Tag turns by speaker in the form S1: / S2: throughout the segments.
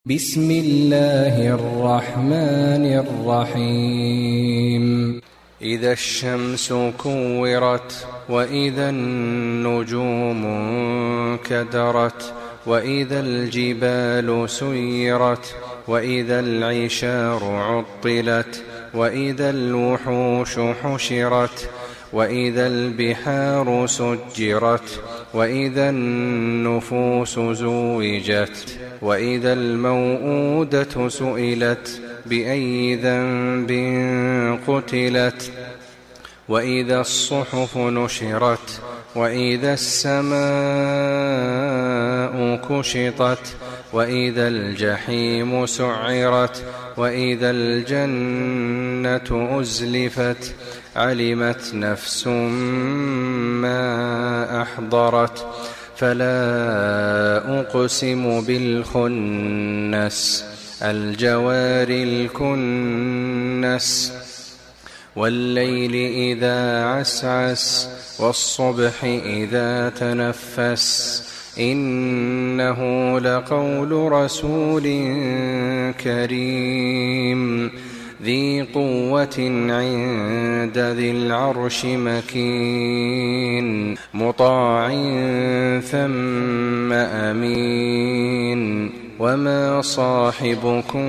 S1: بسم الله الرحمن الرحيم
S2: إذا الشمس كورت وإذا النجوم انكدرت وإذا الجبال سيرت وإذا العشار عطلت وإذا الوحوش حشرت وإذا البحار سجرت وإذا النفوس زوجت وإذا الموءودة سئلت بأي ذنب قتلت وإذا الصحف نشرت وإذا السماء كشطت وإذا الجحيم سعرت وإذا الجنة أزلفت علمت نفس ما أحضرت فلا أقسم بالخنس الجوار الكنس والليل إذا عسعس والصبح إذا تنفس إنه لقول رسول كريم ذي قوة عند ذي العرش مكين مطاع ثم أمين وما صاحبكم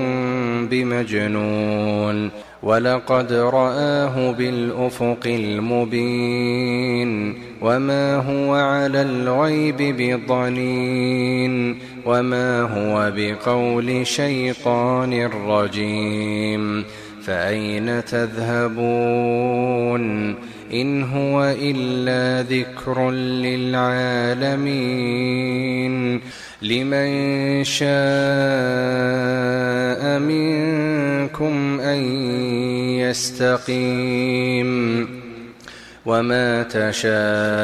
S2: بمجنون ولقد رآه بالأفق المبين وما هو على الغيب بضنين وما هو بقول شيطان رجيم فأين تذهبون إن هو إلا ذكر للعالمين لمن شاء منكم أن يستقيم وما تشاءون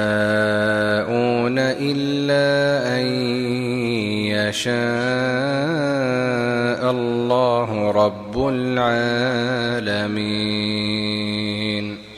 S2: إلا أن يشاء الله رب العالمين.